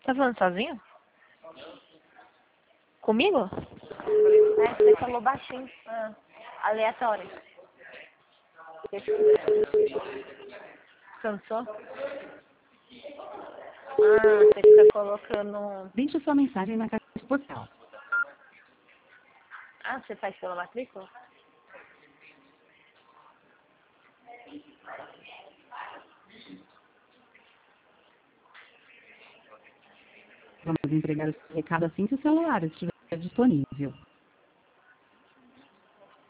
Tá falando sozinho? Comigo? É, você falou baixinho. Ah, aleatório. Cansou? Ah, você fica colocando... Deixe sua mensagem na caixa postal. Ah, você faz pela matrícula? Vamos entregar o seu recado assim que o celular estiver disponível.